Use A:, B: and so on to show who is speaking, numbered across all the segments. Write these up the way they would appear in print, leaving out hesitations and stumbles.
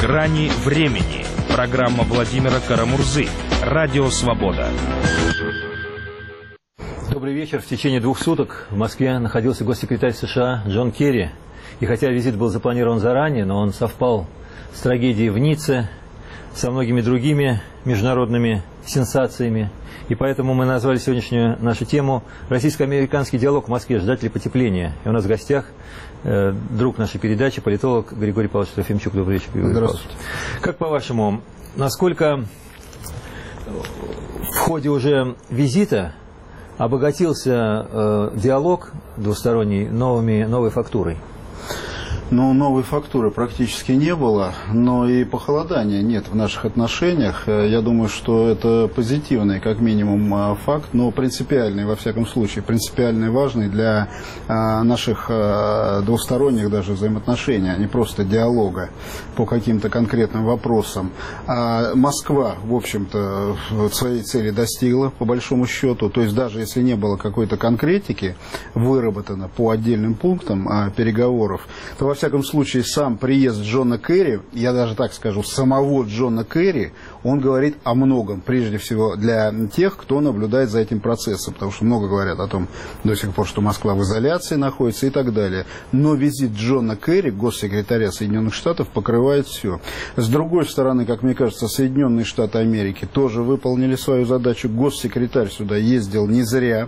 A: Грани времени. Программа Владимира Карамурзы. Радио Свобода.
B: Добрый вечер. В течение 2 суток в Москве находился госсекретарь США Джон Керри. И хотя визит был запланирован заранее, но он совпал с трагедией в Ницце, со многими другими международными сенсациями. И поэтому мы назвали сегодняшнюю нашу тему «Российско-американский диалог в Москве. Ждать ли потепления?». И у нас в гостях друг нашей передачи, политолог Григорий Павлович Трофимчук. Добрый вечер, Григорий Павлович. Как по-вашему, насколько в ходе уже визита обогатился диалог двусторонний новой фактурой?
C: Ну, новой фактуры практически не было, но и похолодания нет в наших отношениях. Я думаю, что это позитивный, как минимум, факт, но принципиальный, во всяком случае, принципиально важный для наших двусторонних даже взаимоотношений, а не просто диалога по каким-то конкретным вопросам. Москва, в общем-то, своей цели достигла, по большому счету, то есть даже если не было какой-то конкретики выработано по отдельным пунктам переговоров, то во всяком случае, сам приезд Джона Керри, я даже так скажу, самого Джона Керри, он говорит о многом, прежде всего для тех, кто наблюдает за этим процессом, потому что много говорят о том до сих пор, что Москва в изоляции находится и так далее. Но визит Джона Керри, госсекретаря Соединенных Штатов, покрывает все. С другой стороны, как мне кажется, Соединенные Штаты Америки тоже выполнили свою задачу. Госсекретарь сюда ездил не зря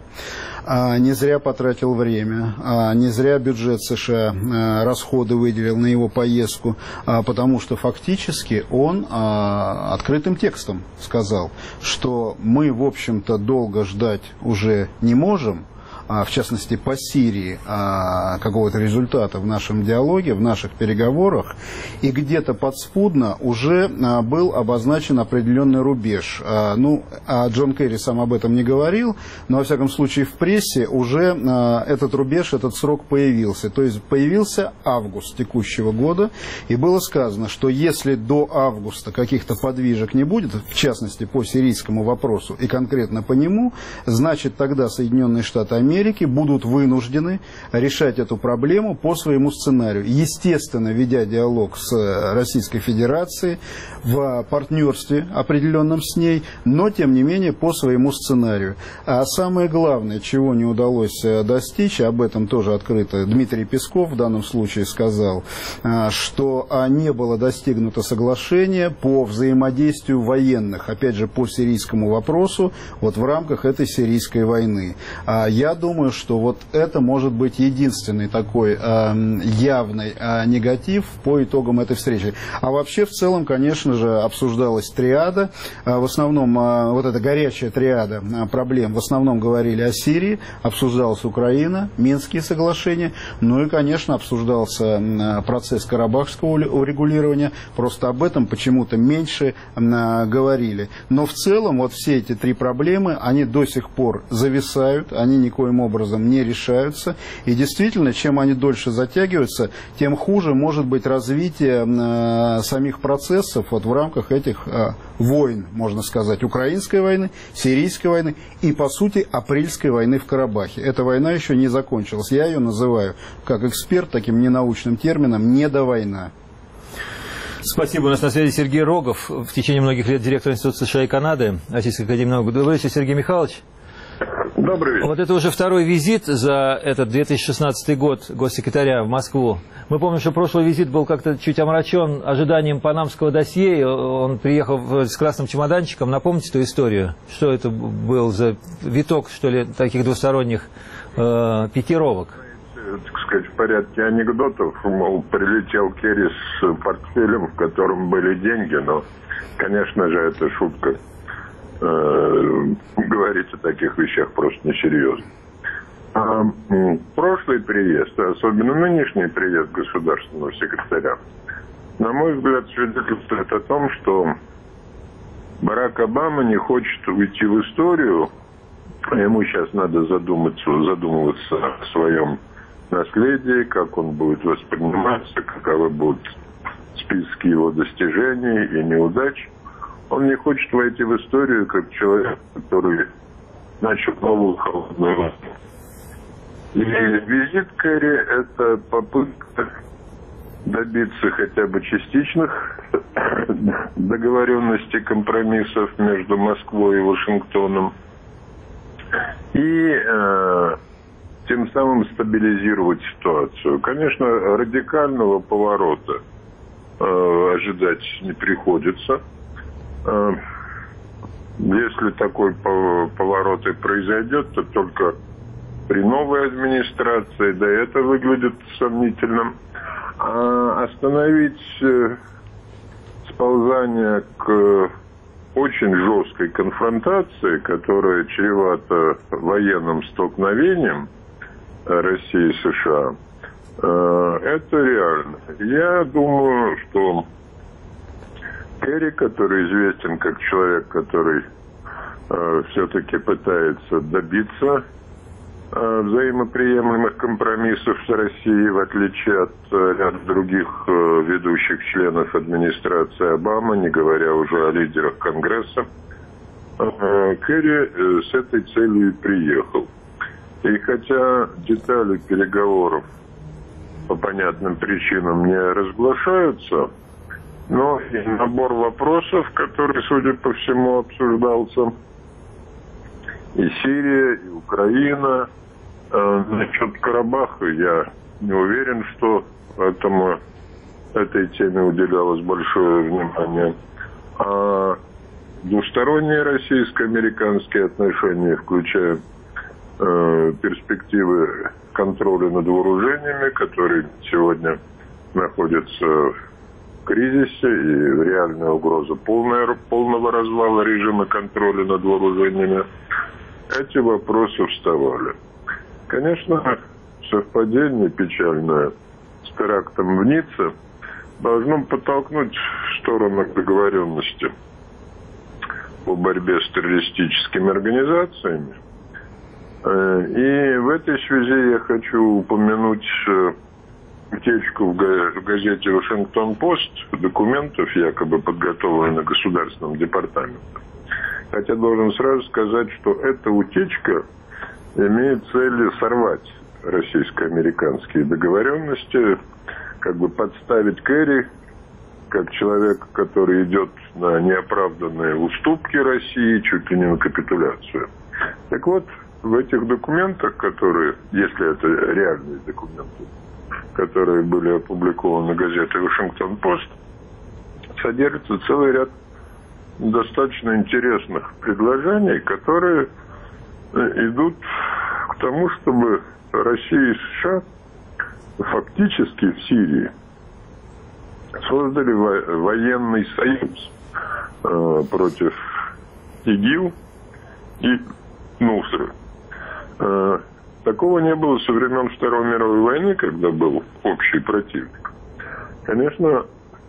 C: потратил время, не зря бюджет США расходы выделил на его поездку, потому что фактически он открытым текстом сказал, что мы, в общем-то, долго ждать уже не можем, в частности, по Сирии, какого-то результата в нашем диалоге, в наших переговорах, и где-то подспудно уже был обозначен определенный рубеж. Джон Керри сам об этом не говорил, но, во всяком случае, в прессе уже этот рубеж, этот срок появился. То есть появился август текущего года, и было сказано, что если до августа каких-то подвижек не будет, в частности, по сирийскому вопросу и конкретно по нему, значит, тогда Соединенные Штаты Америки будут вынуждены решать эту проблему по своему сценарию. Естественно, ведя диалог с Российской Федерацией в партнерстве определенном с ней, но, тем не менее, по своему сценарию. А самое главное, чего не удалось достичь, об этом тоже открыто Дмитрий Песков в данном случае сказал, что не было достигнуто соглашение по взаимодействию военных, опять же, по сирийскому вопросу, вот в рамках этой сирийской войны. Я думаю, что вот это может быть единственный такой явный негатив по итогам этой встречи. А вообще, в целом, конечно же, обсуждалась триада. В основном, вот эта горячая триада проблем, в основном говорили о Сирии, обсуждалась Украина, Минские соглашения, ну и, конечно, обсуждался процесс карабахского урегулирования. Просто об этом почему-то меньше говорили. Но в целом, вот все эти 3 проблемы, они до сих пор зависают, они никоим образом не решаются. И действительно, чем они дольше затягиваются, тем хуже может быть развитие самих процессов вот в рамках этих войн, можно сказать, украинской войны, сирийской войны и, по сути, апрельской войны в Карабахе. Эта война еще не закончилась. Я ее называю, как эксперт, таким ненаучным термином, недовойна.
B: Спасибо. У нас на связи Сергей Рогов, в течение многих лет директор Института США и Канады, Российской академии наук. Добрый вечер, Сергей Михайлович.
D: Добрый вечер.
B: Вот это уже второй визит за этот 2016 год госсекретаря в Москву. Мы помним, что прошлый визит был как-то чуть омрачен ожиданием панамского досье. Он приехал с красным чемоданчиком. Напомните эту историю? Что это был за виток, что ли, таких двусторонних пикировок?
D: Так сказать, в порядке анекдотов, мол, прилетел Керри с портфелем, в котором были деньги, но, конечно же, это шутка. Говорить о таких вещах просто несерьезно. Прошлый приезд, особенно нынешний приезд государственного секретаря, на мой взгляд, свидетельствует о том, что Барак Обама не хочет уйти в историю, а ему сейчас надо задумываться о своем наследии, как он будет восприниматься, каковы будут списки его достижений и неудач. Он не хочет войти в историю как человек, который начал новую холодную войну. И визит Керри – это попытка добиться хотя бы частичных договоренностей, компромиссов между Москвой и Вашингтоном и тем самым стабилизировать ситуацию. Конечно, радикального поворота ожидать не приходится. Если такой поворот и произойдет, то только при новой администрации, да это выглядит сомнительным. А остановить сползание к очень жесткой конфронтации, которая чревата военным столкновением России и США, это реально. Я думаю, что Керри, который известен как человек, который все-таки пытается добиться взаимоприемлемых компромиссов с Россией, в отличие от ряда других ведущих членов администрации Обамы, не говоря уже о лидерах Конгресса, Керри с этой целью и приехал. И хотя детали переговоров по понятным причинам не разглашаются, но и набор вопросов, который, судя по всему, обсуждался, и Сирия, и Украина. Насчет Карабаха я не уверен, что этой теме уделялось большое внимание. А двусторонние российско-американские отношения, включая перспективы контроля над вооружениями, которые сегодня находятся в кризисе, и реальная угроза полного развала режима контроля над вооружениями, эти вопросы вставали. Конечно, совпадение печальное с терактом в Ницце должно подтолкнуть в сторону договоренности по борьбе с террористическими организациями. И в этой связи я хочу упомянуть утечку в газете «Вашингтон-Пост» документов, якобы подготовленных Государственным департаментом. Хотя должен сразу сказать, что эта утечка имеет целью сорвать российско-американские договоренности, как бы подставить Керри как человек, который идет на неоправданные уступки России, чуть ли не на капитуляцию. Так вот, в этих документах, которые, если это реальные документы, которые были опубликованы газетой «Вашингтон-Пост», содержится целый ряд достаточно интересных предложений, которые идут к тому, чтобы Россия и США фактически в Сирии создали военный союз против ИГИЛ и Нусры. Такого не было со времен Второй мировой войны, когда был общий противник. Конечно,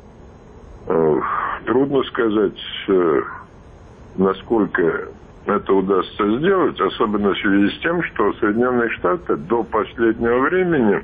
D: трудно сказать, насколько это удастся сделать, особенно в связи с тем, что Соединенные Штаты до последнего времени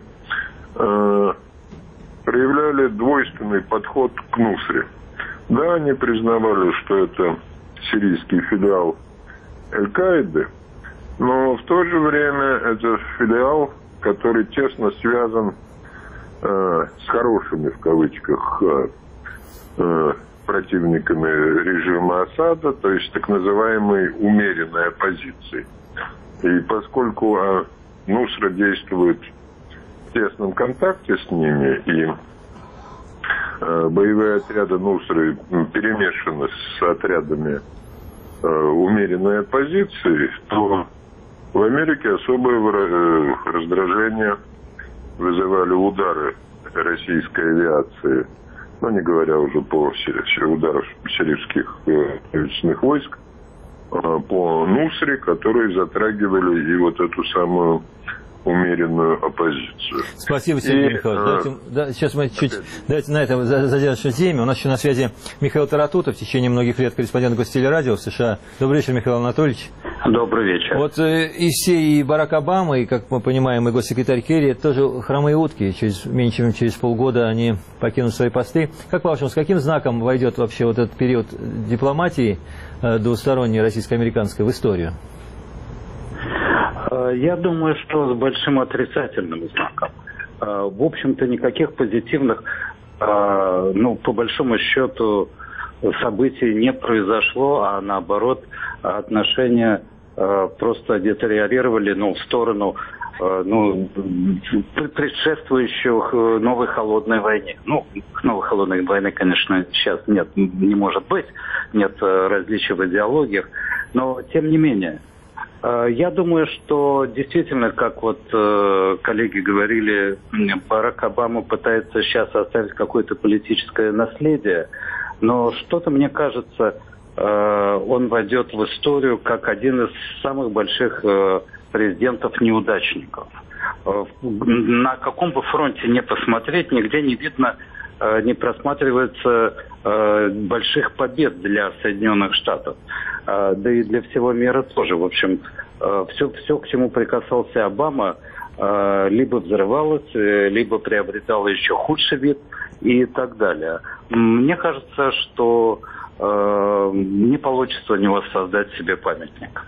D: проявляли двойственный подход к Нусре. Да, они признавали, что это сирийский филиал Аль-Каиды, но в то же время это филиал, который тесно связан с хорошими, в кавычках, противниками режима Асада, то есть так называемой умеренной оппозиции. И поскольку Нусра действует в тесном контакте с ними, и боевые отряды Нусры перемешаны с отрядами умеренной оппозиции, то в Америке особое раздражение вызывали удары российской авиации, ну, не говоря уже по ударам сирийских правительственных войск, по Нусре, которые затрагивали и вот эту самую умеренную оппозицию.
B: Спасибо, Сергей Михайлович. Сейчас мы давайте на этом задержимся теме. У нас еще на связи Михаил Таратутов, в течение многих лет корреспондент Гостелерадио в США. Добрый вечер, Михаил Анатольевич.
E: Добрый вечер.
B: Вот и все, и Барак Обама, и, как мы понимаем, и госсекретарь Керри, это тоже хромые утки. Меньше чем через полгода они покинут свои посты. Как по-вашему, с каким знаком войдет вообще вот этот период дипломатии двусторонней российско-американской в историю?
E: Я думаю, что с большим отрицательным знаком. В общем-то, никаких позитивных ну, по большому счету, событий не произошло, а наоборот, отношения просто детериорировали, ну, в сторону предшествующих новой холодной войне. Ну, новой холодной войны, конечно, сейчас нет, не может быть, нет различий в идеологиях, но тем не менее. Я думаю, что действительно, как вот коллеги говорили, Барак Обама пытается сейчас оставить какое-то политическое наследие, но что-то, мне кажется, он войдет в историю как один из самых больших президентов-неудачников. На каком бы фронте не посмотреть, нигде не видно, не просматривается больших побед для Соединенных Штатов. Да и для всего мира тоже. В общем, все, к чему прикасался Обама, либо взрывалось, либо приобретало еще худший вид и так далее. Мне кажется, что не получится у него создать себе памятник.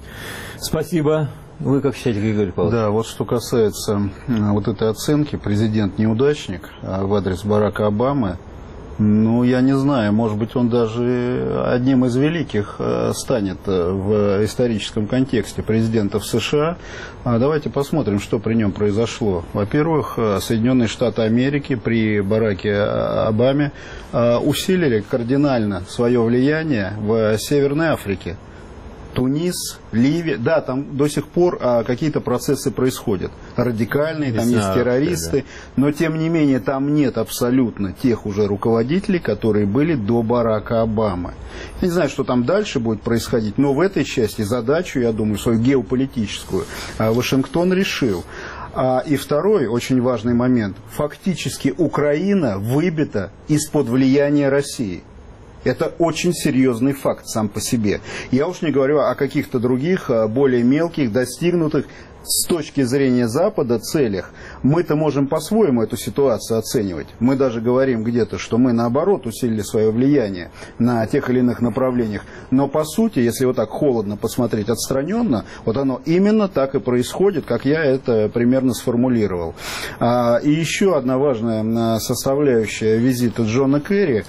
B: Спасибо. Вы как считаете, Григорий Павлович?
C: Да, вот что касается вот этой оценки, президент-неудачник в адрес Барака Обамы, ну, я не знаю, может быть, он даже одним из великих станет в историческом контексте президентов США. Давайте посмотрим, что при нем произошло. Во-первых, Соединенные Штаты Америки при Бараке Обаме усилили кардинально свое влияние в Северной Африке. Тунис, Ливия, да, там до сих пор какие-то процессы происходят, радикальные, там есть террористы, но тем не менее там нет абсолютно тех уже руководителей, которые были до Барака Обамы. Я не знаю, что там дальше будет происходить, но в этой части задачу, я думаю, свою геополитическую, Вашингтон решил. И второй очень важный момент, фактически Украина выбита из-под влияния России. Это очень серьезный факт сам по себе. Я уж не говорю о каких-то других, более мелких, достигнутых с точки зрения Запада целях. Мы-то можем по-своему эту ситуацию оценивать. Мы даже говорим где-то, что мы наоборот усилили свое влияние на тех или иных направлениях. Но по сути, если вот так холодно посмотреть, отстраненно, вот оно именно так и происходит, как я это примерно сформулировал. И еще одна важная составляющая визита Джона Керри.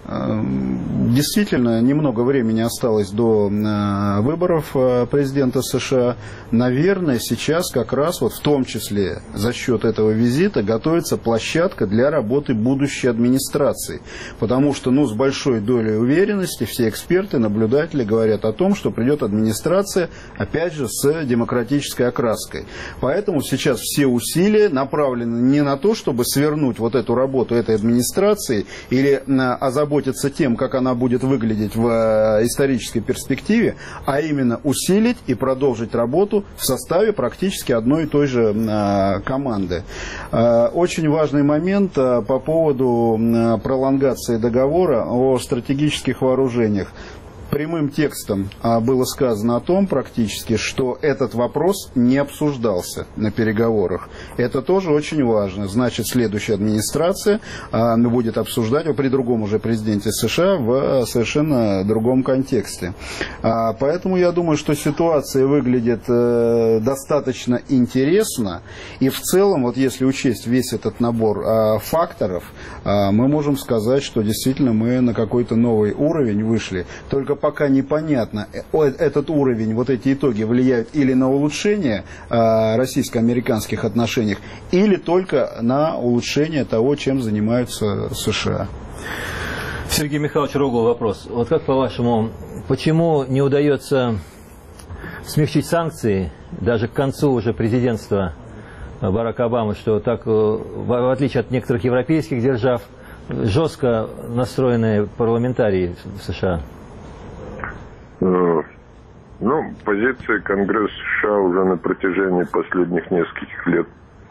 C: Действительно, немного времени осталось до выборов президента США. Наверное, сейчас как раз вот в том числе за счет этого визита готовится площадка для работы будущей администрации. Потому что, с большой долей уверенности все эксперты, наблюдатели говорят о том, что придет администрация, опять же, с демократической окраской. Поэтому сейчас все усилия направлены не на то, чтобы свернуть вот эту работу этой администрации или озаботиться тем, как она будет выглядеть в исторической перспективе, а именно усилить и продолжить работу в составе практически одной и той же команды. Очень важный момент по поводу пролонгации договора о стратегических вооружениях. Прямым текстом было сказано о том практически, что этот вопрос не обсуждался на переговорах. Это тоже очень важно. Значит, следующая администрация будет обсуждать при другом уже президенте США в совершенно другом контексте. Поэтому я думаю, что ситуация выглядит достаточно интересно. И в целом, вот если учесть весь этот набор факторов, мы можем сказать, что действительно мы на какой-то новый уровень вышли. Только пока непонятно, этот уровень, вот эти итоги влияют или на улучшение российско-американских отношений, или только на улучшение того, чем занимаются США.
B: Сергей Михайлович Рогул, вопрос. Вот как по-вашему, почему не удается смягчить санкции даже к концу уже президентства Барака Обамы, что так, в отличие от некоторых европейских держав, жестко настроенные парламентарии в США?
D: Позиция Конгресса США уже на протяжении последних нескольких лет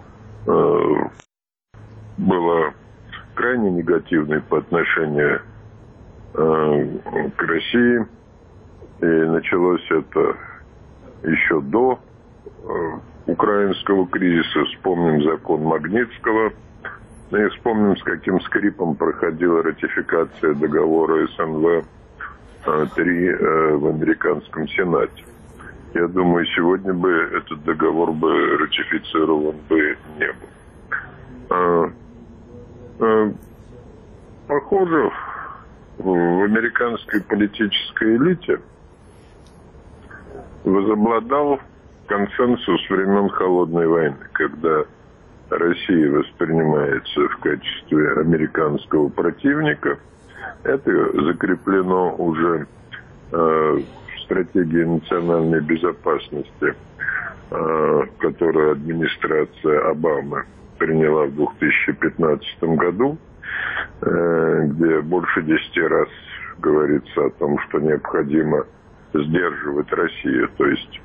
D: была крайне негативной по отношению к России. И началось это еще до украинского кризиса. Вспомним закон Магнитского. И вспомним, с каким скрипом проходила ратификация договора СНВ-3 в американском Сенате. Я думаю, сегодня бы этот договор бы ратифицирован бы не был. Похоже, в американской политической элите возобладал консенсус времен Холодной войны, когда Россия воспринимается в качестве американского противника. Это закреплено уже в стратегии национальной безопасности, которую администрация Обамы приняла в 2015 году, где больше 10 раз говорится о том, что необходимо сдерживать Россию. То есть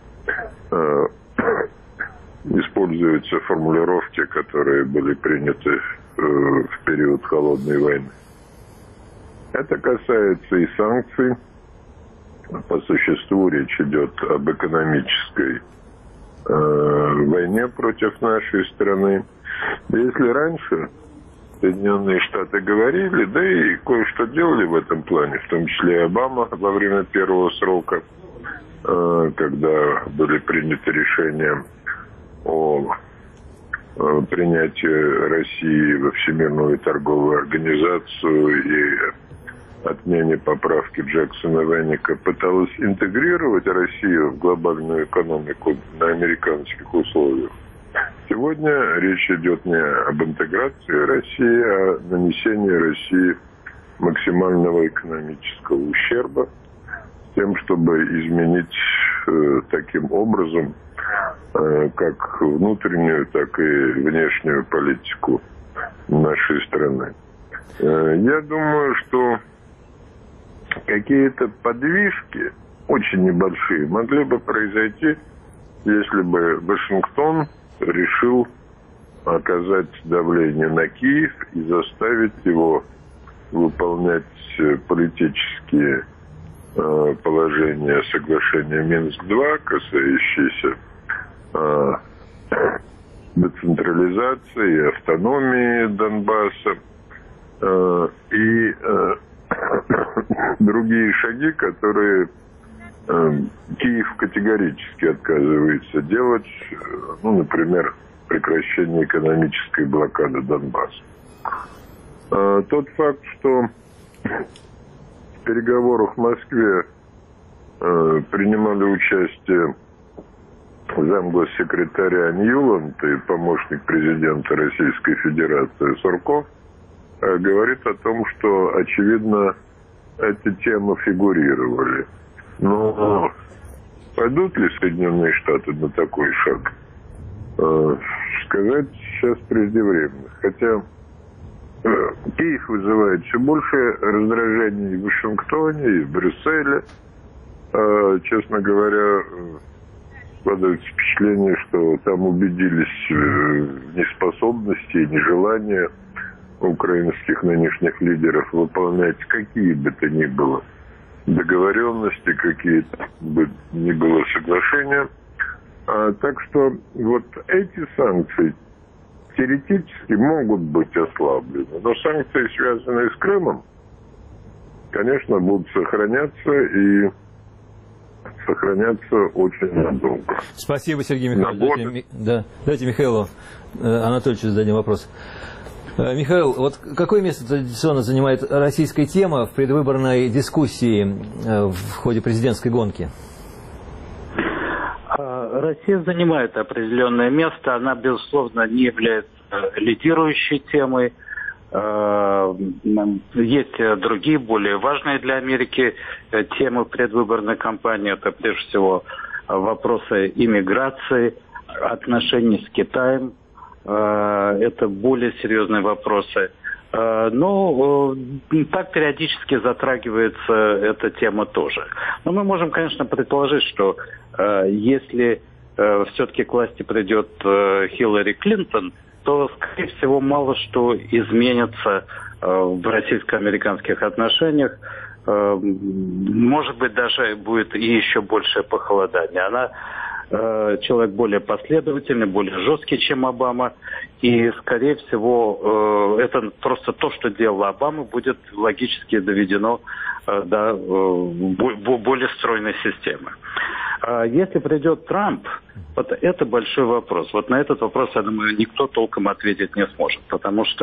D: используются формулировки, которые были приняты в период Холодной войны. Это касается и санкций. По существу речь идет об экономической войне против нашей страны. Если раньше Соединенные Штаты говорили, да и кое-что делали в этом плане, в том числе и Обама во время первого срока, когда были приняты решения о принятии России во Всемирную торговую организацию и отмене поправки Джексона-Веника, пыталась интегрировать Россию в глобальную экономику на американских условиях. Сегодня речь идет не об интеграции России, а о нанесении России максимального экономического ущерба, с тем, чтобы изменить таким образом как внутреннюю, так и внешнюю политику нашей страны. Я думаю, что какие-то подвижки, очень небольшие, могли бы произойти, если бы Вашингтон решил оказать давление на Киев и заставить его выполнять политические положения соглашения Минск-2, касающиеся децентрализации и автономии Донбасса, и другие шаги, которые Киев категорически отказывается делать, ну, например, прекращение экономической блокады Донбасса. Тот факт, что в переговорах в Москве принимали участие замгоссекретаря Ньюланд и помощник президента Российской Федерации Сурков, говорит о том, что, очевидно, эти темы фигурировали. Но пойдут ли Соединенные Штаты на такой шаг? Сказать сейчас преждевременно. Хотя Киев вызывает все больше раздражений и в Вашингтоне, и в Брюсселе. Честно говоря, складывается впечатление, что там убедились в неспособности и нежелании украинских нынешних лидеров выполнять какие бы то ни было договоренности, какие бы ни было соглашения. Так что вот эти санкции теоретически могут быть ослаблены. Но санкции, связанные с Крымом, конечно, будут сохраняться и сохраняться очень надолго.
B: Спасибо, Сергей Михайлович. Дайте Михаилу Анатольевичу зададим вопрос. Михаил, вот какое место традиционно занимает российская тема в предвыборной дискуссии в ходе президентской гонки?
E: Россия занимает определенное место. Она, безусловно, не является лидирующей темой. Есть другие, более важные для Америки темы предвыборной кампании. Это, прежде всего, вопросы иммиграции, отношений с Китаем. Это более серьезные вопросы. Но так периодически затрагивается эта тема тоже. Но мы можем, конечно, предположить, что если все-таки к власти придет Хиллари Клинтон, то, скорее всего, мало что изменится в российско-американских отношениях. Может быть, даже будет и еще большее похолодание. Она человек более последовательный, более жесткий, чем Обама. И, скорее всего, это просто то, что делала Обама, будет логически доведено до более стройной системы. Если придет Трамп, вот это большой вопрос. Вот на этот вопрос, я думаю, никто толком ответить не сможет. Потому что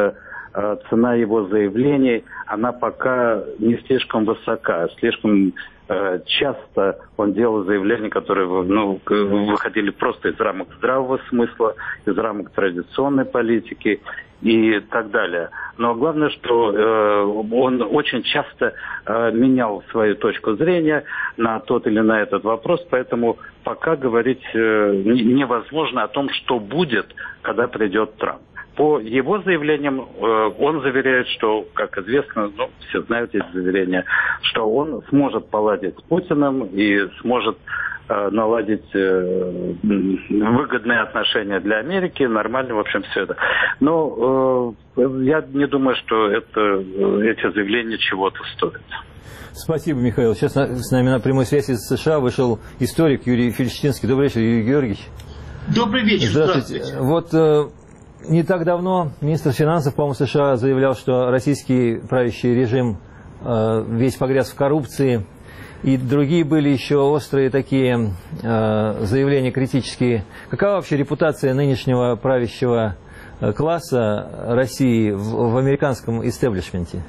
E: цена его заявлений, она пока не слишком высока. Слишком часто он делал заявления, которые выходили просто из рамок здравого смысла, из рамок традиционной политики и так далее. Но главное, что он очень часто менял свою точку зрения на тот или на этот вопрос, поэтому пока говорить невозможно о том, что будет, когда придет Трамп. По его заявлениям, он заверяет, что, как известно, все знают эти заверения, что он сможет поладить с Путиным и сможет наладить выгодные отношения для Америки, нормально, в общем, все это. Но я не думаю, что эти заявления чего-то стоят.
B: Спасибо, Михаил. Сейчас с нами на прямой связи из США вышел историк Юрий Фельштинский. Добрый вечер, Юрий Георгиевич.
F: Добрый вечер.
B: Здравствуйте. Вот не так давно министр финансов, по-моему, США заявлял, что российский правящий режим весь погряз в коррупции. И другие были еще острые такие заявления критические. Какова вообще репутация нынешнего правящего класса России в американском истеблишменте?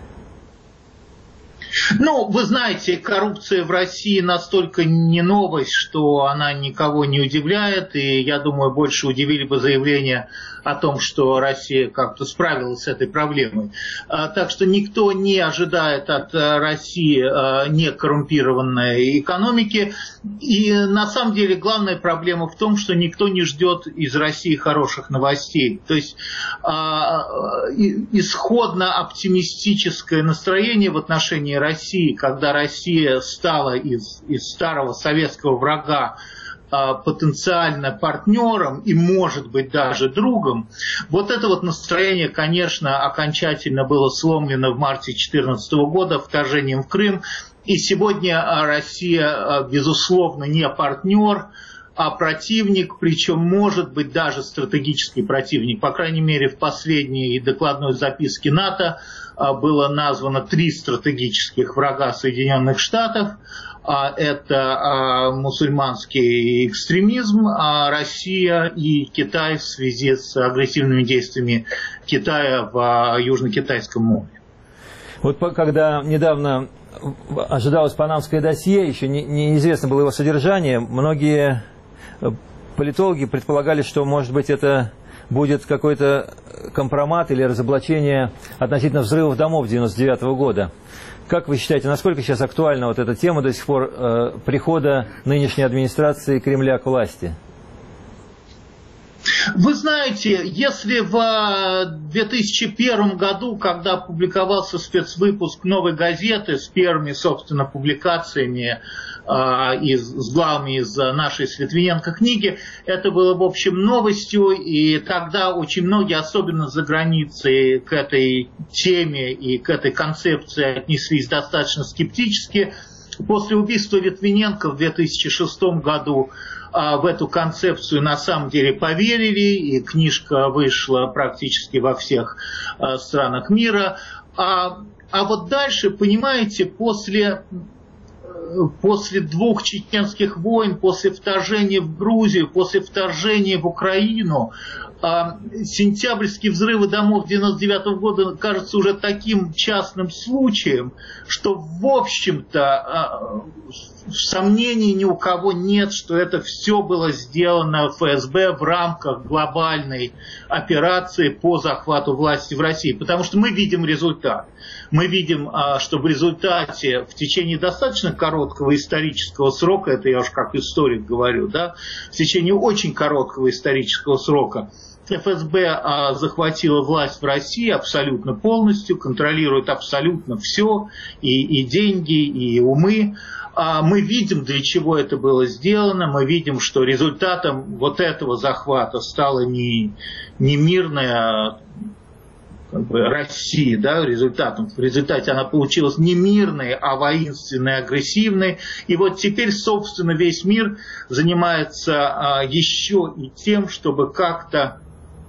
F: Ну, вы знаете, коррупция в России настолько не новость, что она никого не удивляет. И я думаю, больше удивили бы заявления о том, что Россия как-то справилась с этой проблемой. Так что никто не ожидает от России некоррумпированной экономики. И на самом деле главная проблема в том, что никто не ждет из России хороших новостей. То есть исходно оптимистическое настроение в отношении России, когда Россия стала из старого советского врага потенциально партнером и, может быть, даже другом. Вот это вот настроение, конечно, окончательно было сломлено в марте 2014 года вторжением в Крым. И сегодня Россия, безусловно, не партнер, а противник, причем, может быть, даже стратегический противник. По крайней мере, в последней докладной записке НАТО было названо 3 стратегических врага Соединенных Штатов. Это мусульманский экстремизм, Россия и Китай в связи с агрессивными действиями Китая в Южно-Китайском море.
B: Вот когда недавно ожидалось панамское досье, еще неизвестно было его содержание, многие политологи предполагали, что, может быть, это будет какой-то компромат или разоблачение относительно взрывов домов 1999 года. Как вы считаете, насколько сейчас актуальна вот эта тема до сих пор прихода нынешней администрации Кремля к власти?
F: Вы знаете, если в 2001 году, когда публиковался спецвыпуск «Новой газеты» с первыми, собственно, публикациями с главами из нашей с Литвиненко книги, это было, в общем, новостью, и тогда очень многие, особенно за границей, к этой теме и к этой концепции отнеслись достаточно скептически. После убийства Литвиненко в 2006 году в эту концепцию на самом деле поверили, и книжка вышла практически во всех странах мира. А вот дальше, понимаете, после 2 чеченских войн, после вторжения в Грузию, после вторжения в Украину, сентябрьские взрывы домов 1999 года кажутся уже таким частным случаем, что, в общем-то, сомнений ни у кого нет, что это все было сделано ФСБ в рамках глобальной операции по захвату власти в России. Потому что мы видим результат. Мы видим, что в результате в течение достаточно короткого исторического срока, это я уж как историк говорю, да, в течение очень короткого исторического срока, ФСБ захватила власть в России абсолютно полностью, контролирует абсолютно все, и деньги, и умы. Мы видим, для чего это было сделано, мы видим, что результатом вот этого захвата стала не мирная Россия, да, в результате она получилась не мирной, а воинственной, агрессивной. И вот теперь, собственно, весь мир занимается еще и тем, чтобы как-то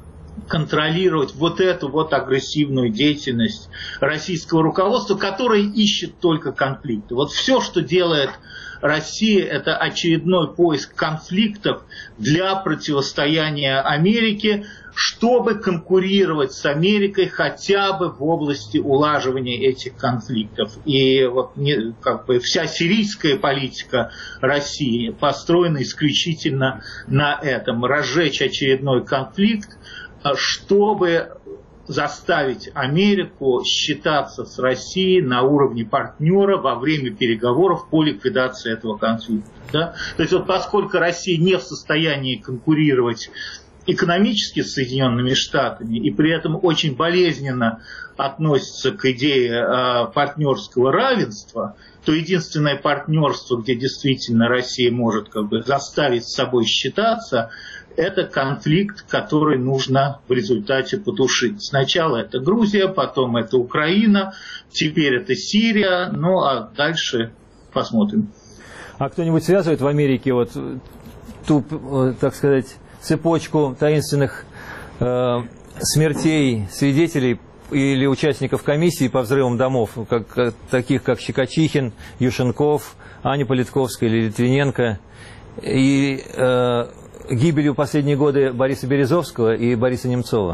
F: контролировать вот эту вот агрессивную деятельность российского руководства, которое ищет только конфликты. Вот все, что делает Россия, это очередной поиск конфликтов для противостояния Америке, чтобы конкурировать с Америкой хотя бы в области улаживания этих конфликтов. И вот как бы вся сирийская политика России построена исключительно на этом: разжечь очередной конфликт, чтобы заставить Америку считаться с Россией на уровне партнера во время переговоров по ликвидации этого конфликта. Да? То есть вот поскольку Россия не в состоянии конкурировать экономически с Соединенными Штатами и при этом очень болезненно относится к идее партнерского равенства, то единственное партнерство, где действительно Россия может как бы заставить с собой считаться, это конфликт, который нужно в результате потушить. Сначала это Грузия, потом это Украина, теперь это Сирия, ну а дальше посмотрим.
B: А кто-нибудь связывает в Америке вот ту, так сказать, цепочку таинственных смертей свидетелей или участников комиссии по взрывам домов, таких как Щекочихин, Юшенков, Аня Политковская или Литвиненко, и гибелью в последние годы Бориса Березовского и Бориса Немцова?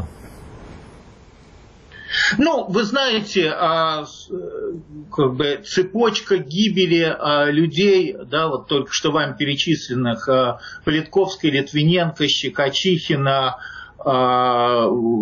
F: Ну, вы знаете, как бы цепочка гибели людей, да, вот только что вами перечисленных, Политковской, Литвиненко, Щекочихина, да,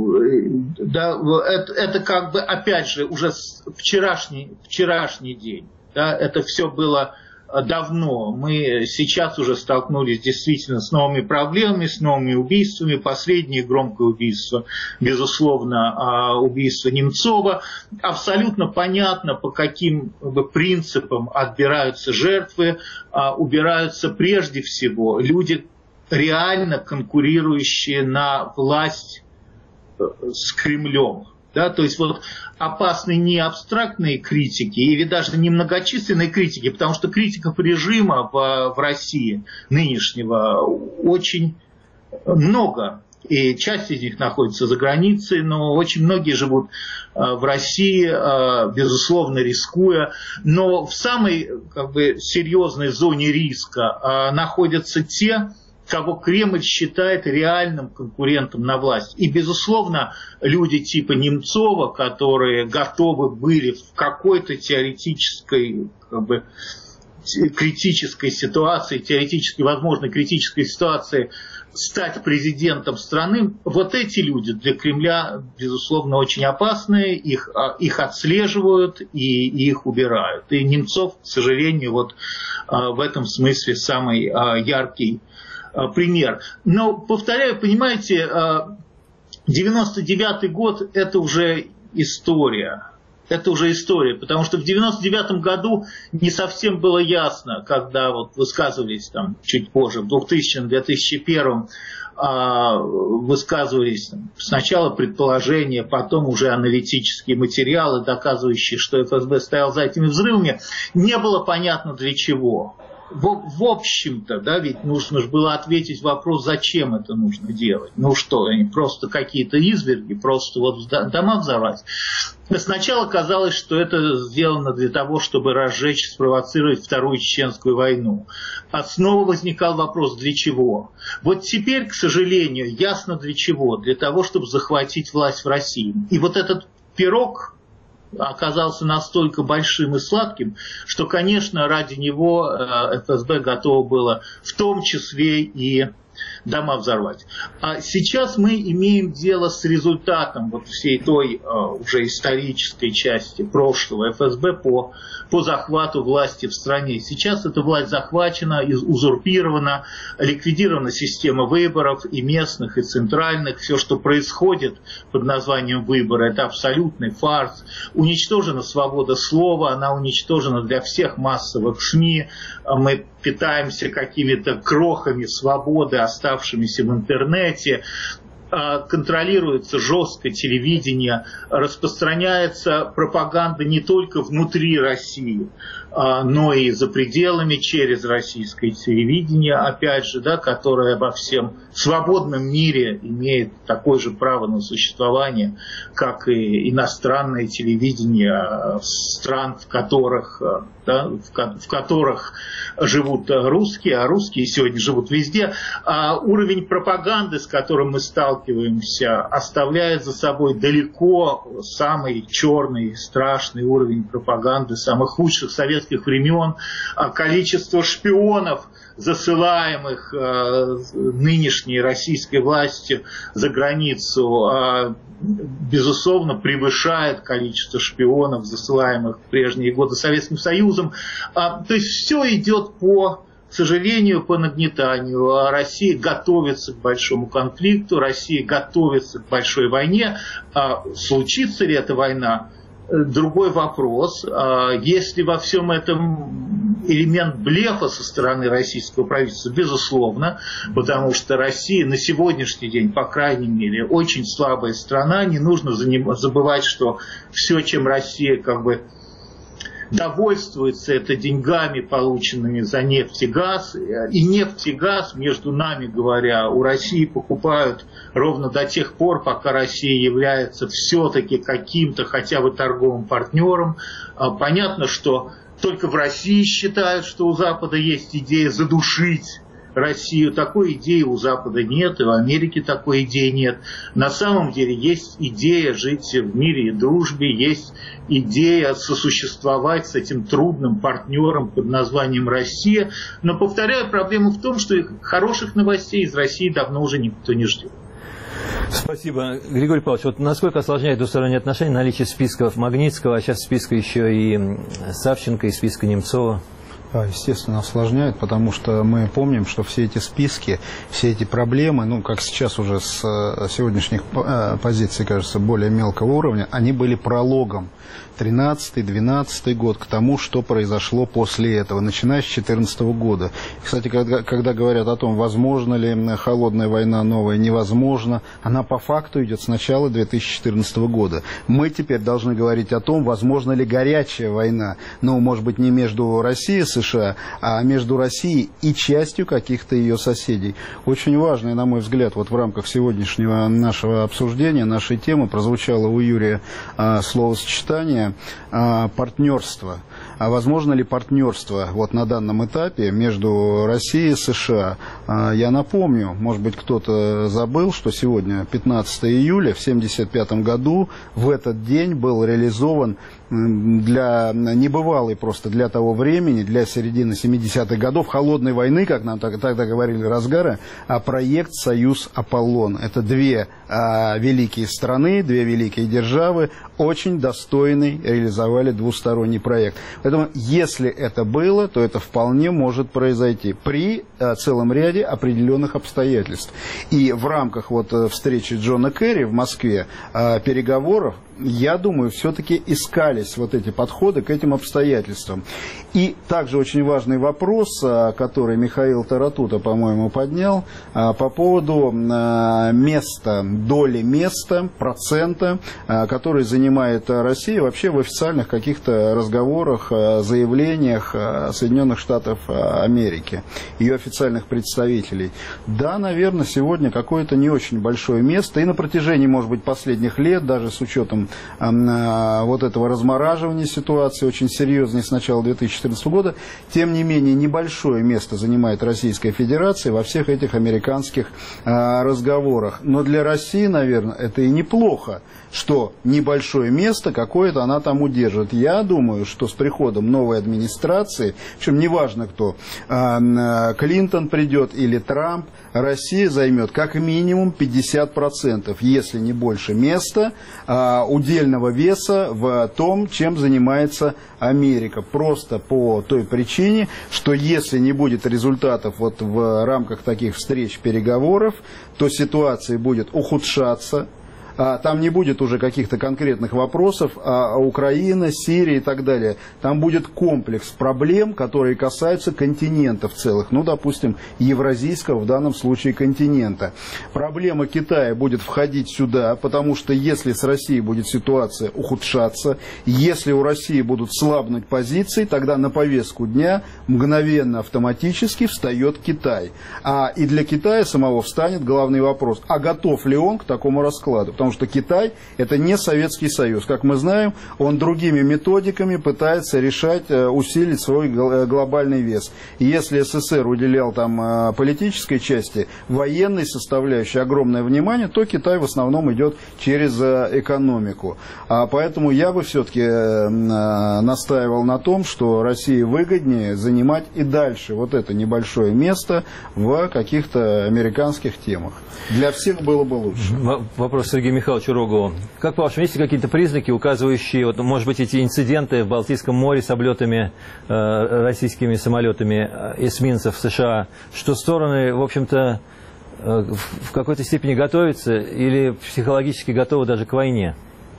F: это как бы, опять же, уже вчерашний день, да, это все было давно. Мы сейчас уже столкнулись действительно с новыми проблемами, с новыми убийствами. Последнее громкое убийство, безусловно, убийство Немцова. Абсолютно понятно, по каким принципам отбираются жертвы. Убираются прежде всего люди, реально конкурирующие на власть с Кремлем. Да, то есть вот опасны не абстрактные критики или даже не многочисленные критики, потому что критиков режима в России нынешнего очень много. И часть из них находится за границей, но очень многие живут в России, безусловно, рискуя. Но в самой как бы серьезной зоне риска находятся те, кого Кремль считает реальным конкурентом на власть. И, безусловно, люди типа Немцова, которые готовы были в какой-то теоретической, как бы, критической ситуации, теоретически возможной критической ситуации стать президентом страны, вот эти люди для Кремля, безусловно, очень опасные, их отслеживают и их убирают. И Немцов, к сожалению, вот в этом смысле самый яркий пример. Но, повторяю, понимаете, 99-й год – это уже история. Это уже история, потому что в 99-м году не совсем было ясно, когда вот высказывались там чуть позже, в 2000-м, 2001-м, высказывались сначала предположения, потом уже аналитические материалы, доказывающие, что ФСБ стоял за этими взрывами, не было понятно для чего. В общем-то, да, ведь нужно же было ответить вопрос, зачем это нужно делать. Ну что, они просто какие-то изверги, просто вот дома взорвать. Сначала казалось, что это сделано для того, чтобы разжечь, спровоцировать Вторую Чеченскую войну. А снова возникал вопрос, для чего? Вот теперь, к сожалению, ясно для чего. Для того, чтобы захватить власть в России. И вот этот пирог оказался настолько большим и сладким, что, конечно, ради него ФСБ готово было в том числе и дома взорвать. А сейчас мы имеем дело с результатом вот всей той уже исторической части прошлого ФСБ по захвату власти в стране. Сейчас эта власть захвачена, узурпирована, ликвидирована система выборов и местных, и центральных. Все, что происходит под названием выборы, это абсолютный фарс. Уничтожена свобода слова, она уничтожена для всех массовых СМИ. Мы питаемся какими-то крохами свободы, оставшимися в интернете. контролируется жестко телевидение, распространяется пропаганда не только внутри России, но и за пределами, через российское телевидение, опять же, да, которое во всем свободном мире имеет такое же право на существование, как и иностранное телевидение стран, в которых живут русские, а русские сегодня живут везде. А уровень пропаганды, с которым мы сталкиваемся, оставляет за собой далеко самый черный, страшный уровень пропаганды самых худших советских времен. Количество шпионов, засылаемых нынешней российской властью за границу, безусловно, превышает количество шпионов, засылаемых в прежние годы Советским Союзом. То есть все идет к сожалению, по нагнетанию. Россия готовится к большому конфликту, Россия готовится к большой войне. Случится ли эта война? Другой вопрос. Есть ли во всем этом элемент блефа со стороны российского правительства? Безусловно, потому что Россия на сегодняшний день, по крайней мере, очень слабая страна. Не нужно забывать, что все, чем Россия довольствуется, это деньгами, полученными за нефть и газ. И нефть и газ, между нами говоря, у России покупают ровно до тех пор, пока Россия является все-таки каким-то хотя бы торговым партнером. Понятно, что только в России считают, что у Запада есть идея задушить Россию. Такой идеи у Запада нет, и в Америке такой идеи нет. На самом деле есть идея жить в мире и дружбе, есть идея сосуществовать с этим трудным партнером под названием Россия. Но, повторяю, проблема в том, что хороших новостей из России давно уже никто не ждет.
B: Спасибо. Григорий Павлович, вот насколько осложняет двусторонние отношения наличие списков Магнитского, а сейчас списка еще и Савченко, и списка Немцова?
C: Естественно, осложняет, потому что мы помним, что все эти списки, все эти проблемы, как сейчас уже с сегодняшних позиций, кажется, более мелкого уровня, они были прологом 13-12 год к тому, что произошло после этого, начиная с 2014 года. Кстати, когда говорят о том, возможно ли холодная война новая, невозможно, она по факту идет с начала 2014 года. Мы теперь должны говорить о том, возможно ли горячая война, может быть, не между Россией и США, а между Россией и частью каких-то ее соседей. Очень важное, на мой взгляд, в рамках сегодняшнего нашего обсуждения, нашей темы, прозвучало у Юрия словосочетание партнерство. А возможно ли партнерство на данном этапе между Россией и США? Я напомню, может быть, кто-то забыл, что сегодня 15 июля в 1975 году в этот день был реализован для небывалой просто для того времени, для середины 70-х годов холодной войны, как нам тогда говорили, разгара, проект «Союз Аполлон». Это две великие страны, две великие державы, очень достойный реализовали двусторонний проект. Поэтому, если это было, то это вполне может произойти при целом ряде определенных обстоятельств. И в рамках встречи Джона Керри в Москве, переговоров, я думаю, все-таки искались эти подходы к этим обстоятельствам. И также очень важный вопрос, который Михаил Таратута, по-моему, поднял, по поводу места, доли места, процента, который занимает Россия вообще в официальных каких-то разговорах, заявлениях Соединенных Штатов Америки, ее официальных представителей. Да, наверное, сегодня какое-то не очень большое место, и на протяжении, может быть, последних лет, даже с учетом этого размораживания ситуации, очень серьезной с начала 2014 года, тем не менее, небольшое место занимает Российская Федерация во всех этих американских разговорах. Но для России, наверное, это и неплохо, что небольшое место какое-то она там удержит. Я думаю, что с приходом новой администрации, причем неважно кто, Клинтон придет или Трамп, Россия займет как минимум 50%, если не больше места, удельного веса в том, чем занимается Америка. Просто по той причине, что если не будет результатов в рамках таких встреч, переговоров, то ситуация будет ухудшаться. там не будет уже каких-то конкретных вопросов Украина, Сирия и так далее. Там будет комплекс проблем, которые касаются континентов целых, ну, допустим, евразийского в данном случае континента. Проблема Китая будет входить сюда, потому что если с Россией будет ситуация ухудшаться, если у России будут слабнуть позиции, тогда на повестку дня мгновенно, автоматически встает Китай. И для Китая самого встанет главный вопрос, а готов ли он к такому раскладу? Потому что Китай – это не Советский Союз. Как мы знаем, он другими методиками пытается решать, усилить свой глобальный вес. И если СССР уделял там политической части, военной составляющей огромное внимание, то Китай в основном идет через экономику. Поэтому я бы все-таки настаивал на том, что России выгоднее занимать и дальше вот это небольшое место в каких-то американских темах. Для всех было бы лучше.
B: Вопрос Сергею Михайловичу Рогову. Как по-вашему, есть ли какие-то признаки, указывающие, вот, может быть, эти инциденты в Балтийском море с облетами российскими самолетами эсминцев США, что стороны, в общем-то, в какой-то степени готовятся или психологически готовы даже к войне?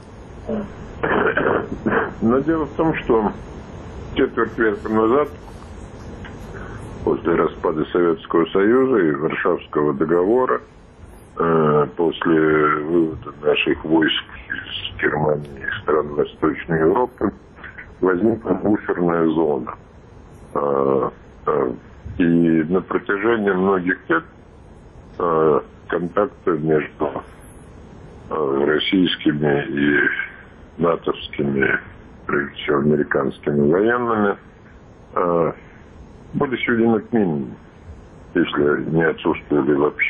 D: Но дело в том, что четверть века назад, после распада Советского Союза и Варшавского договора, после вывода наших войск из Германии и стран Восточной Европы, возникла буферная зона. И на протяжении многих лет контакты между российскими и натовскими, прежде всего американскими военными, были сведены к минимуму, если не отсутствовали вообще.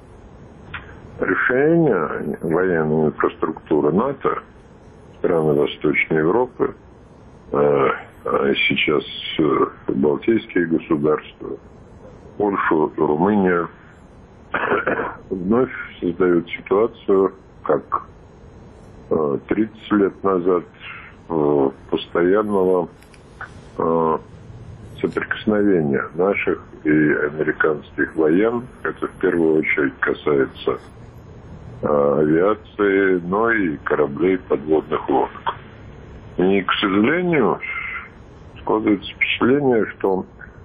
D: Решение военной инфраструктуры НАТО, страны Восточной Европы, сейчас Балтийские государства, Польшу, Румынию, вновь создают ситуацию, как 30 лет назад, постоянного соприкосновения наших и американских военных. Это в первую очередь касается авиации, но и кораблей подводных лодок. И, к сожалению, складывается впечатление, что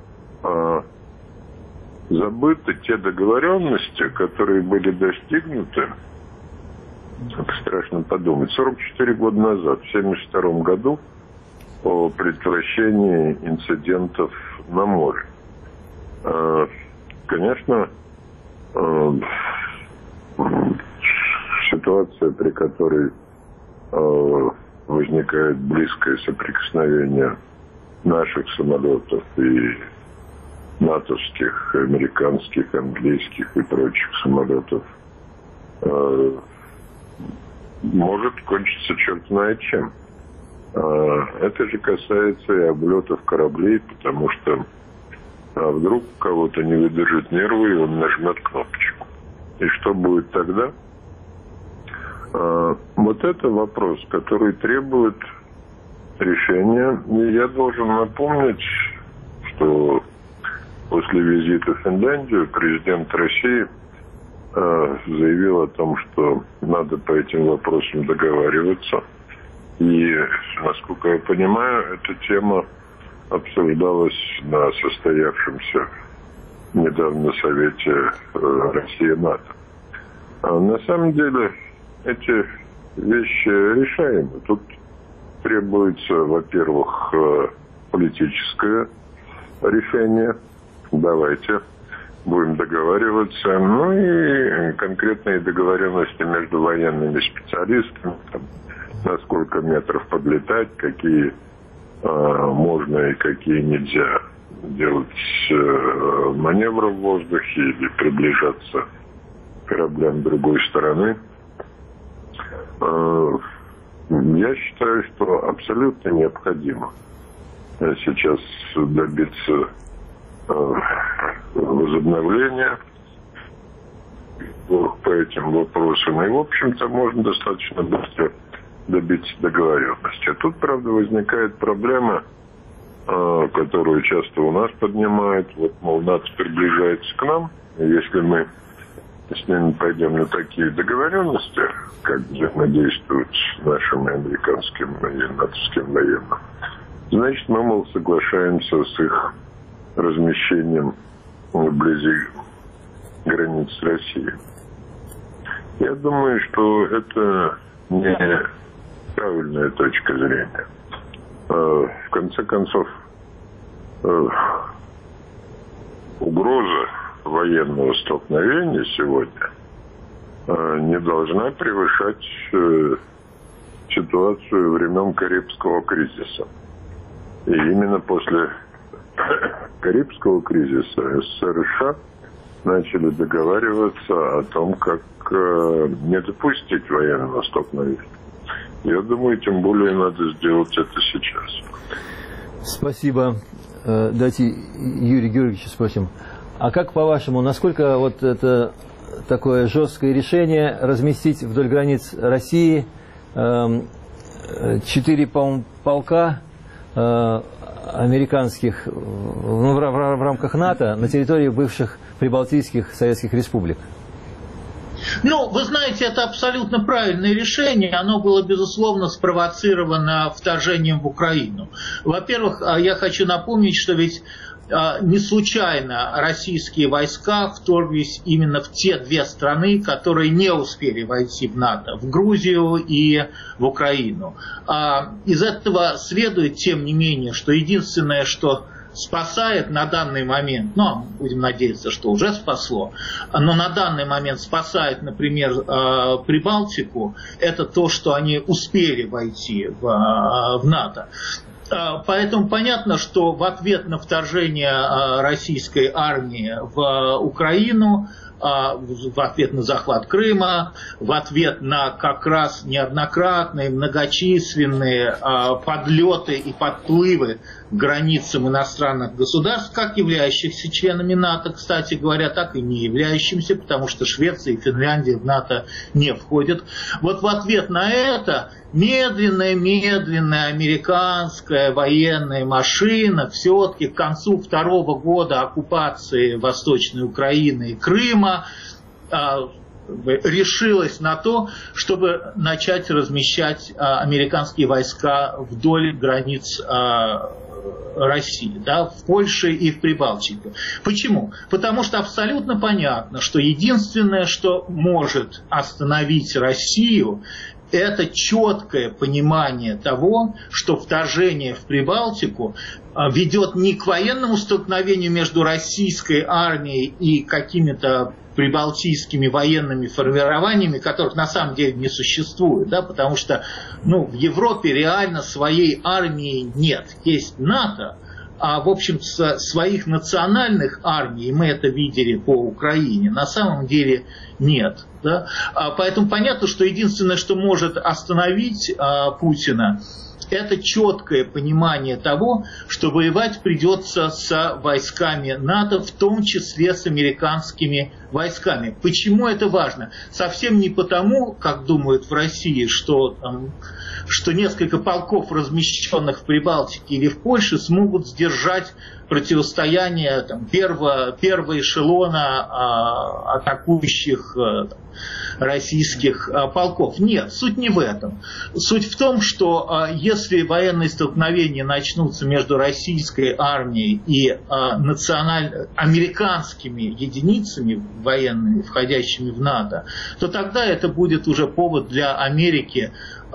D: забыты те договоренности, которые были достигнуты, это страшно подумать, 44 года назад, в 1972 году, о предотвращении инцидентов на море. Конечно, ситуация, при которой возникает близкое соприкосновение наших самолетов и натовских, американских, английских и прочих самолетов, может кончиться черт знает чем. Это же касается и облетов кораблей, потому что вдруг у кого-то не выдержит нервы, и он нажмет кнопочку. И что будет тогда? Вот это вопрос, который требует решения. И я должен напомнить, что после визита в Финляндию президент России заявил о том, что надо по этим вопросам договариваться. И, насколько я понимаю, эта тема обсуждалась на состоявшемся недавно Совете Россия-НАТО. На самом деле эти вещи решаемы. Тут требуется, во-первых, политическое решение. Давайте будем договариваться. Ну и конкретные договоренности между военными специалистами. Там, на сколько метров подлетать, какие можно и какие нельзя делать маневры в воздухе или приближаться к кораблям другой стороны. Я считаю, что абсолютно необходимо сейчас добиться возобновления по этим вопросам. И, в общем-то, можно достаточно быстро добиться договоренности. А тут, правда, возникает проблема, которую часто у нас поднимают. Вот, мол, НАТО приближается к нам. И если мы если мы пойдем на такие договоренности, как взаимодействовать с нашими американским и натовским военным, значит, мы, мол, соглашаемся с их размещением вблизи границ России. Я думаю, что это не правильная точка зрения. В конце концов, угроза военного столкновения сегодня не должна превышать ситуацию времен Карибского кризиса. И именно после Карибского кризиса СССР и США начали договариваться о том, как не допустить военного столкновения. Я думаю, тем более надо сделать это сейчас.
B: Спасибо. Давайте Юрия Георгиевича спросим. А как, по-вашему, насколько вот это такое жесткое решение разместить вдоль границ России 4, по-моему, полка американских в рамках НАТО на территории бывших прибалтийских советских республик?
F: Ну, вы знаете, это абсолютно правильное решение. Оно было, безусловно, спровоцировано вторжением в Украину. Во-первых, я хочу напомнить, что ведь не случайно российские войска вторглись именно в те две страны, которые не успели войти в НАТО, в Грузию и в Украину. Из этого следует, тем не менее, что единственное, что спасает на данный момент, ну, будем надеяться, что уже спасло, но на данный момент спасает, например, Прибалтику, это то, что они успели войти в НАТО. Поэтому понятно, что в ответ на вторжение российской армии в Украину, в ответ на захват Крыма, в ответ на как раз неоднократные, многочисленные подлеты и подплывы к границам иностранных государств, как являющихся членами НАТО, кстати говоря, так и не являющимся, потому что Швеция и Финляндия в НАТО не входят. Вот в ответ на это медленная американская военная машина все-таки к концу второго года оккупации Восточной Украины и Крыма решилась на то, чтобы начать размещать американские войска вдоль границ России, да, в Польше и в Прибалтике. Почему? Потому что абсолютно понятно, что единственное, что может остановить Россию, это четкое понимание того, что вторжение в Прибалтику ведет не к военному столкновению между российской армией и какими-то прибалтийскими военными формированиями, которых на самом деле не существует, да, потому что в Европе реально своей армии нет. Есть НАТО, а в общем своих национальных армий, мы это видели по Украине, на самом деле нет. Да? Поэтому понятно, что единственное, что может остановить Путина, это четкое понимание того, что воевать придется с войсками НАТО, в том числе с американскими войсками. Почему это важно? Совсем не потому, как думают в России, что несколько полков, размещенных в Прибалтике или в Польше, смогут сдержать противостояние первого эшелона атакующих российских полков. Нет, суть не в этом. Суть в том, что если военные столкновения начнутся между российской армией и американскими единицами военными, входящими в НАТО, то тогда это будет уже повод для Америки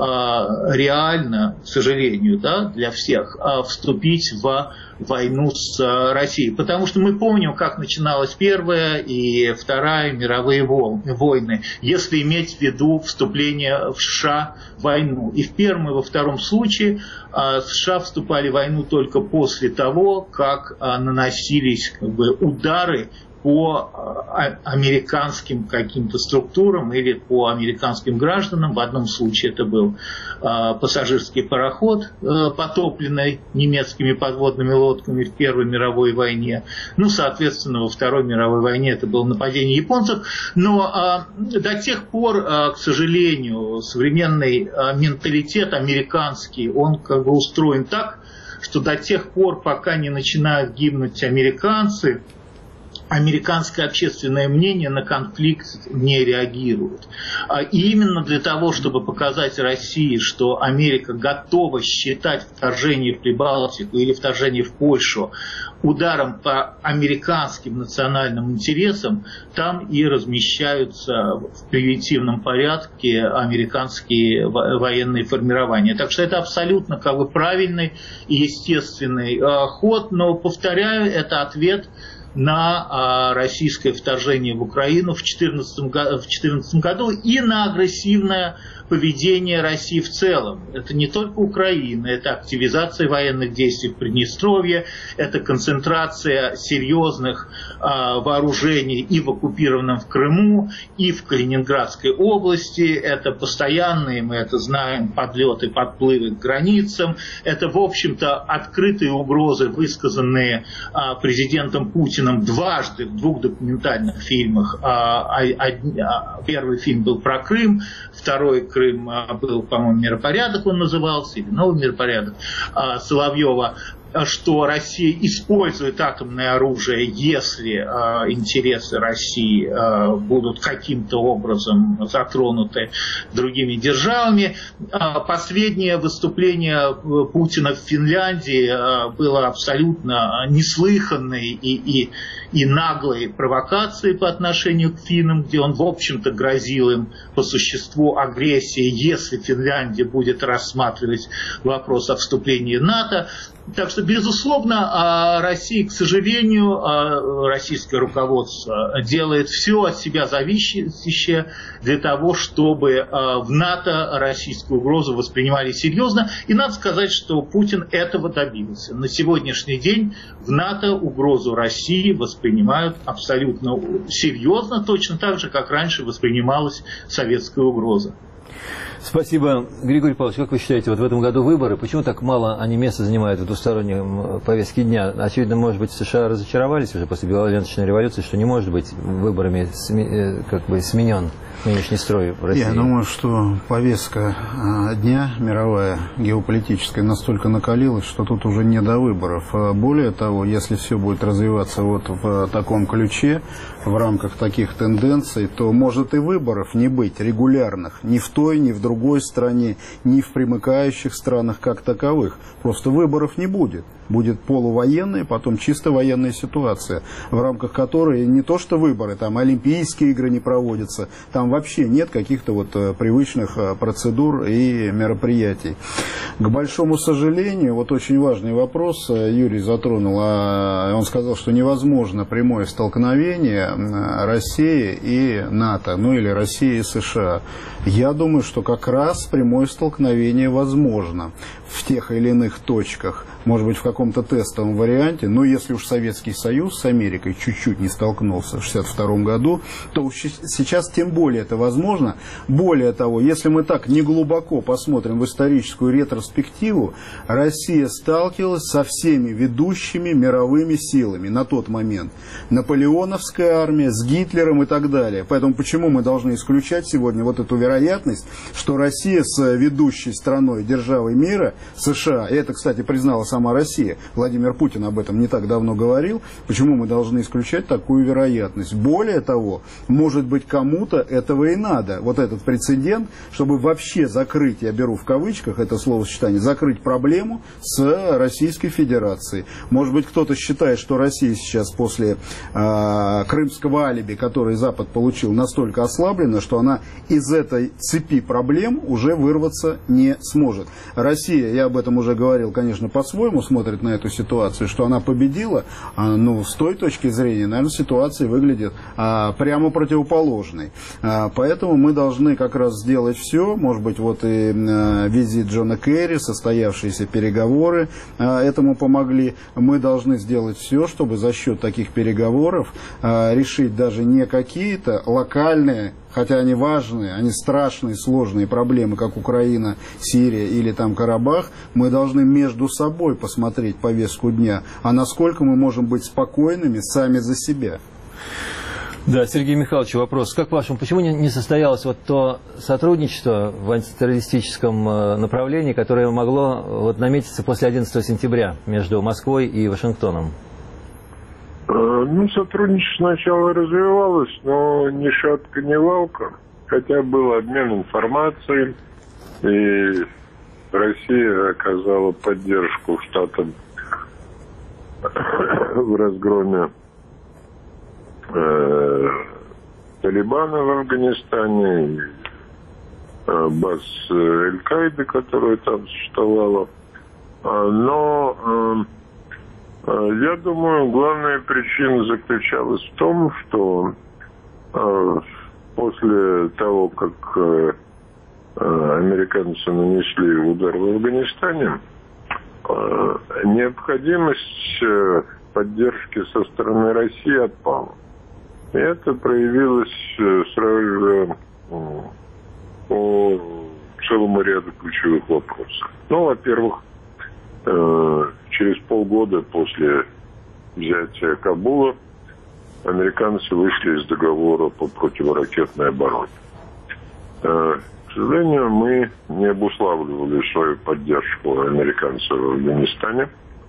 F: реально, к сожалению, да, для всех, вступить в войну с Россией. Потому что мы помним, как начиналась Первая и Вторая мировые войны, если иметь в виду вступление в США в войну. И в первом и во втором случае США вступали в войну только после того, как наносились удары по американским каким-то структурам или по американским гражданам. В одном случае это был пассажирский пароход, потопленный немецкими подводными лодками в Первой мировой войне. Соответственно, во Второй мировой войне это было нападение японцев. Но до тех пор, к сожалению, современный менталитет американский, он устроен так, что до тех пор, пока не начинают гибнуть американцы, американское общественное мнение на конфликт не реагирует. И именно для того, чтобы показать России, что Америка готова считать вторжение в Прибалтику или вторжение в Польшу ударом по американским национальным интересам, там и размещаются в превентивном порядке американские военные формирования. Так что это абсолютно правильный и естественный ход, но, повторяю, это ответ на российское вторжение в Украину в 2014 году и на агрессивное поведение России в целом. Это не только Украина, это активизация военных действий в Приднестровье, это концентрация серьезных вооружений и в оккупированном в Крыму, и в Калининградской области, это постоянные, мы это знаем, подлеты, подплывы к границам, это, в общем-то, открытые угрозы, высказанные президентом Путиным дважды в двух документальных фильмах. Первый фильм был про Крым, второй Крым был, по-моему, «Миропорядок» он назывался, или «Новый миропорядок» Соловьева, что Россия использует атомное оружие, если интересы России будут каким-то образом затронуты другими державами. Последнее выступление Путина в Финляндии было абсолютно неслыханной и наглой провокацией по отношению к финнам, где он, в общем-то, грозил им по существу агрессии, если Финляндия будет рассматривать вопрос о вступлении в НАТО. Так что, безусловно, Россия, к сожалению, российское руководство делает все от себя зависящее для того, чтобы в НАТО российскую угрозу воспринимали серьезно. И надо сказать, что Путин этого добился. На сегодняшний день в НАТО угрозу России воспринимают абсолютно серьезно, точно так же, как раньше воспринималась советская угроза.
B: Спасибо. Григорий Павлович, как вы считаете, вот в этом году выборы, почему так мало они места занимают в двустороннем повестке дня? Очевидно, может быть, США разочаровались уже после белоленточной революции, что не может быть выборами сменен нынешний строй в России?
C: Я думаю, что повестка дня мировая, геополитическая, настолько накалилась, что тут уже не до выборов. Более того, если все будет развиваться вот в таком ключе, в рамках таких тенденций, то может и выборов не быть регулярных ни в той, ни в другой стране, ни в примыкающих странах как таковых. Просто выборов не будет. Будет полувоенная, потом чисто военная ситуация, в рамках которой не то что выборы, там Олимпийские игры не проводятся, там вообще нет каких-то вот привычных процедур и мероприятий. К большому сожалению, вот очень важный вопрос Юрий затронул, он сказал, что невозможно прямое столкновение России и НАТО, ну или России и США. Я думаю, что как раз прямое столкновение возможно в тех или иных точках, может быть, в каком-то тестовом варианте, но если уж Советский Союз с Америкой чуть-чуть не столкнулся в 1962 году, то сейчас тем более это возможно. Более того, если мы так неглубоко посмотрим в историческую ретроспективу, Россия сталкивалась со всеми ведущими мировыми силами на тот момент. Наполеоновская армия, с Гитлером и так далее. Поэтому почему мы должны исключать сегодня вот эту вероятность, что Россия с ведущей страной державой мира, США, и это, кстати, признала сама Россия, Владимир Путин об этом не так давно говорил, почему мы должны исключать такую вероятность. Более того, может быть, кому-то этого и надо, вот этот прецедент, чтобы вообще закрыть, я беру в кавычках это словосочетание, закрыть проблему с Российской Федерацией. Может быть, кто-то считает, что Россия сейчас после крымского алиби, который Запад получил, настолько ослаблена, что она из этой цепи проблем уже вырваться не сможет. Россия, я об этом уже говорил, конечно, по-своему смотрит на эту ситуацию, что она победила, но с той точки зрения, наверное, ситуация выглядит прямо противоположной. Поэтому мы должны как раз сделать все, может быть, вот и визит Джона Керри, состоявшиеся переговоры этому помогли. Мы должны сделать все, чтобы за счет таких переговоров решить даже не какие-то локальные, хотя они важные, они страшные, сложные проблемы, как Украина, Сирия или там Карабах, мы должны между собой посмотреть повестку дня, а насколько мы можем быть спокойными сами за себя.
B: Да, Сергей Михайлович, вопрос. Как по-вашему, почему не состоялось вот то сотрудничество в антитеррористическом направлении, которое могло вот наметиться после 11 сентября между Москвой и Вашингтоном?
D: Ну, сотрудничество сначала развивалось, но ни шатка, ни валка. Хотя был обмен информацией, и Россия оказала поддержку штатам в разгроме Талибана в Афганистане, баз Аль-Каиды, которая там существовала. Но я думаю, главная причина заключалась в том, что после того, как американцы нанесли удар в Афганистане, необходимость поддержки со стороны России отпала. И это проявилось сразу же по целому ряду ключевых вопросов. Ну, во-первых, через полгода после взятия Кабула американцы вышли из договора по противоракетной обороне. К сожалению, мы не обуславливали свою поддержку американцев в Афганистане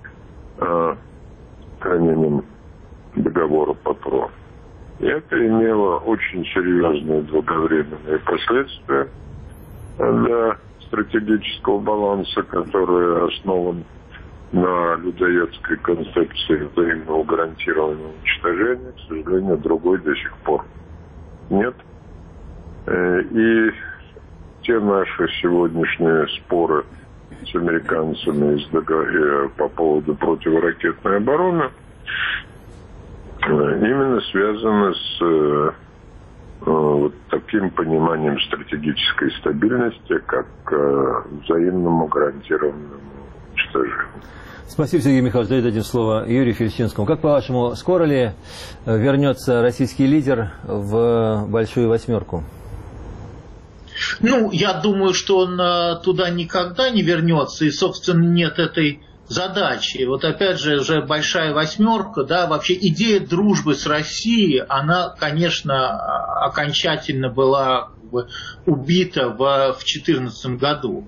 D: хранением договора по ПРО. И это имело очень серьезные долговременные последствия для стратегического баланса, который основан на людоедской концепции взаимного гарантированного уничтожения. К сожалению, другой до сих пор нет. И те наши сегодняшние споры с американцами по поводу противоракетной обороны именно связаны с вот таким пониманием стратегической стабильности, как взаимному гарантированному уничтожению.
B: Спасибо, Сергей Михайлович. Дадим слово Юрию Фельштинскому. Как, по-вашему, скоро ли вернется российский лидер в Большую Восьмерку?
F: Ну, я думаю, что он туда никогда не вернется, и, собственно, нет этой задачи. Вот опять же, уже Большая Восьмерка, да, вообще идея дружбы с Россией, она, конечно, окончательно была убита в 2014 году.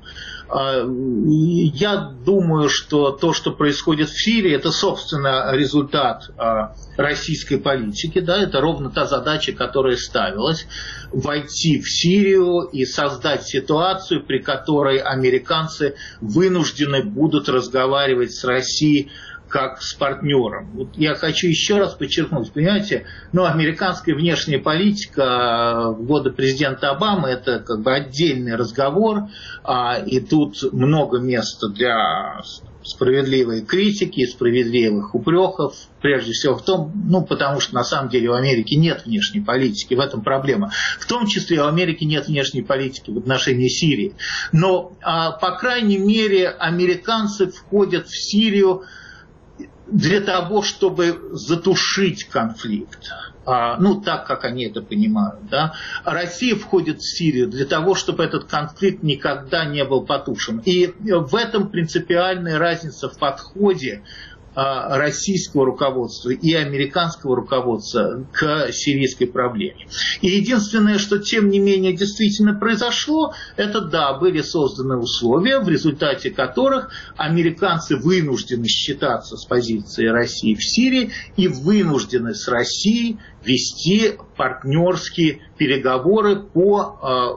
F: Я думаю, что то, что происходит в Сирии, это, собственно, результат российской политики. Да, это ровно та задача, которая ставилась – войти в Сирию и создать ситуацию, при которой американцы вынуждены будут разговаривать с Россией как с партнером. Вот я хочу еще раз подчеркнуть, понимаете, американская внешняя политика в годы президента Обамы – это как бы отдельный разговор, и тут много места для справедливой критики, справедливых упреков, прежде всего в том, потому что на самом деле у Америки нет внешней политики, в этом проблема. В том числе у Америки нет внешней политики в отношении Сирии. Но, по крайней мере, американцы входят в Сирию для того, чтобы затушить конфликт. Так, как они это понимают. Да? Россия входит в Сирию для того, чтобы этот конфликт никогда не был потушен. И в этом принципиальная разница в подходе российского руководства и американского руководства к сирийской проблеме. И единственное, что тем не менее действительно произошло, это были созданы условия, в результате которых американцы вынуждены считаться с позицией России в Сирии и вынуждены с Россией вести партнерские переговоры по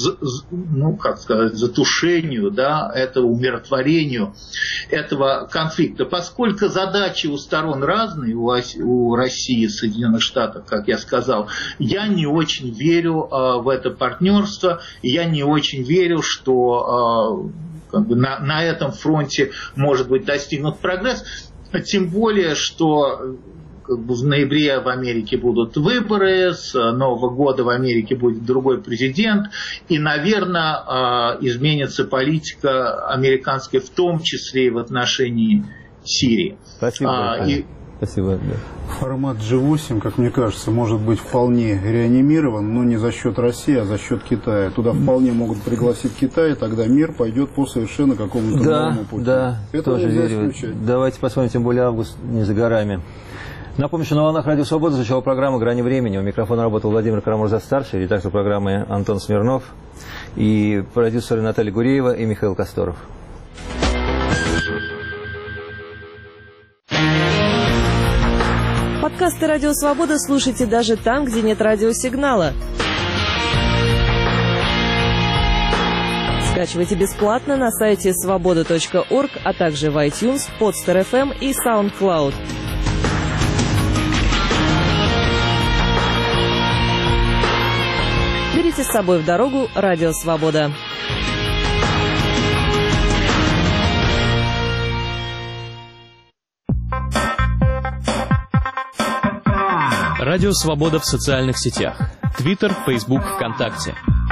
F: затушению, умиротворению этого конфликта. Поскольку задачи у сторон разные, у России и Соединенных Штатов, как я сказал, я не очень верю в это партнерство, я не очень верю, что на этом фронте может быть достигнут прогресс, тем более, что в ноябре в Америке будут выборы, с Нового года в Америке будет другой президент, и, наверное, изменится политика американская, в том числе и в отношении Сирии.
B: Спасибо. Спасибо.
C: Формат G8, как мне кажется, может быть вполне реанимирован, но не за счет России, а за счет Китая. Туда вполне могут пригласить Китай, и тогда мир пойдет по совершенно какому-то новому пути.
B: Да, это тоже верю. Давайте посмотрим, тем более август не за горами. Напомню, что на волнах Радио Свобода звучала программа «Грани времени». У микрофона работал Владимир Карамурза-старший, редактор программы Антон Смирнов и продюсеры Наталья Гуреева и Михаил Косторов.
G: Подкасты «Радио Свобода» слушайте даже там, где нет радиосигнала. Скачивайте бесплатно на сайте svoboda.org, а также в iTunes, Podster.fm и SoundCloud. Берите с собой в дорогу «Радио Свобода».
A: Радио Свобода в социальных сетях. Твиттер, Фейсбук, ВКонтакте.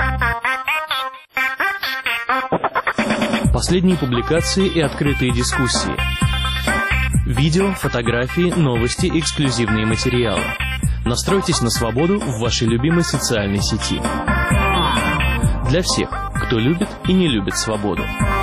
A: Последние публикации и открытые дискуссии. Видео, фотографии, новости, эксклюзивные материалы. Настройтесь на свободу в вашей любимой социальной сети. Для всех, кто любит и не любит свободу.